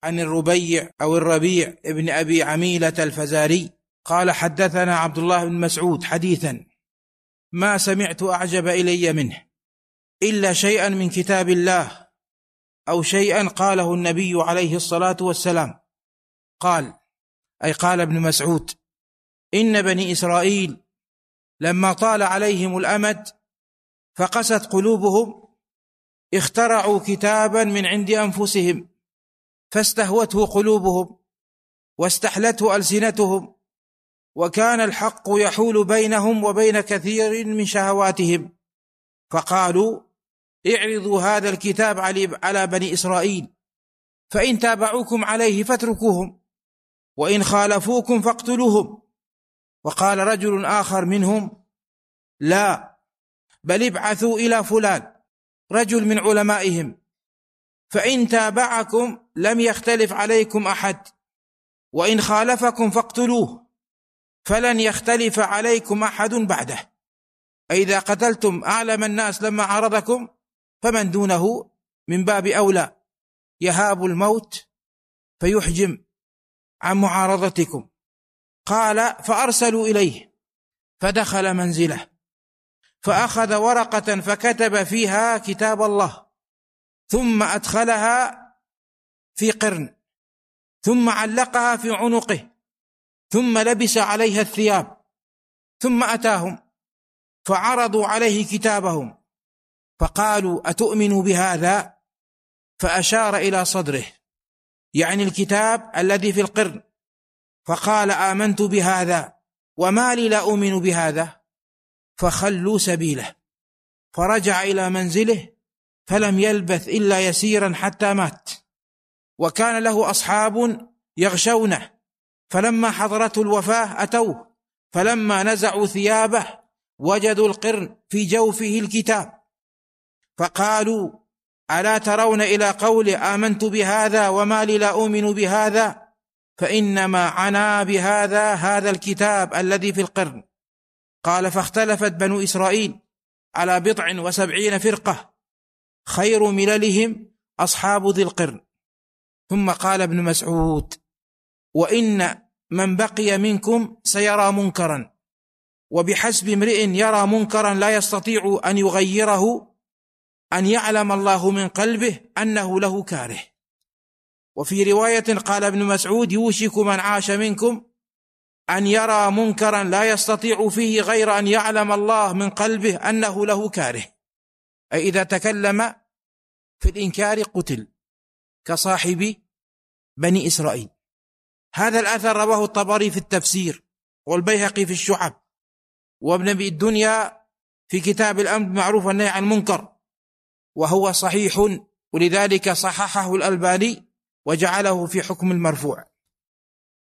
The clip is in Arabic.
عن الربيع أو الربيع ابن أبي عميلة الفزاري قال حدثنا عبد الله بن مسعود حديثا ما سمعت أعجب إلي منه إلا شيئا من كتاب الله أو شيئا قاله النبي عليه الصلاة والسلام. قال ابن مسعود إن بني إسرائيل لما طال عليهم الأمد فقست قلوبهم اخترعوا كتابا من عند أنفسهم فاستهوته قلوبهم واستحلته ألسنتهم، وكان الحق يحول بينهم وبين كثير من شهواتهم، فقالوا اعرضوا هذا الكتاب على بني إسرائيل، فإن تابعوكم عليه فاتركوهم، وإن خالفوكم فاقتلوهم. وقال رجل آخر منهم لا، بل ابعثوا إلى فلان رجل من علمائهم، فإن تابعكم لم يختلف عليكم أحد، وإن خالفكم فاقتلوه، فلن يختلف عليكم أحد بعده. إذا قتلتم أعلم الناس لما عرضكم فمن دونه من باب أولى يهاب الموت فيحجم عن معارضتكم. قال فأرسلوا إليه فدخل منزله فأخذ ورقة فكتب فيها كتاب الله، ثم أدخلها في قرن، ثم علقها في عنقه، ثم لبس عليها الثياب، ثم أتاهم فعرضوا عليه كتابهم فقالوا أتؤمن بهذا؟ فأشار إلى صدره يعني الكتاب الذي في القرن، فقال آمنت بهذا وما لي لا أؤمن بهذا، فخلوا سبيله. فرجع إلى منزله فلم يلبث إلا يسيرا حتى مات، وكان له أصحاب يغشونه، فلما حضرته الوفاة أتوه، فلما نزعوا ثيابه وجدوا القرن في جوفه الكتاب، فقالوا ألا ترون إلى قوله آمنت بهذا وما لي لا أؤمن بهذا؟ فإنما عنا بهذا هذا الكتاب الذي في القرن. قال فاختلفت بنو إسرائيل على 70 فرقة، خير مللهم أصحاب ذي القرن. ثم قال ابن مسعود وإن من بقي منكم سيرى منكرا، وبحسب امرئ يرى منكرا لا يستطيع أن يغيره أن يعلم الله من قلبه أنه له كاره. وفي رواية قال ابن مسعود يوشك من عاش منكم أن يرى منكرا لا يستطيع فيه غير أن يعلم الله من قلبه أنه له كاره، أي إذا تكلم في الإنكار قتل كصاحب بني إسرائيل. هذا الأثر رواه الطبري في التفسير، والبيهقي في الشعب، وابن أبي الدنيا في كتاب الأمر بالمعروف والنهي عن المنكر، وهو صحيح، ولذلك صححه الألباني وجعله في حكم المرفوع.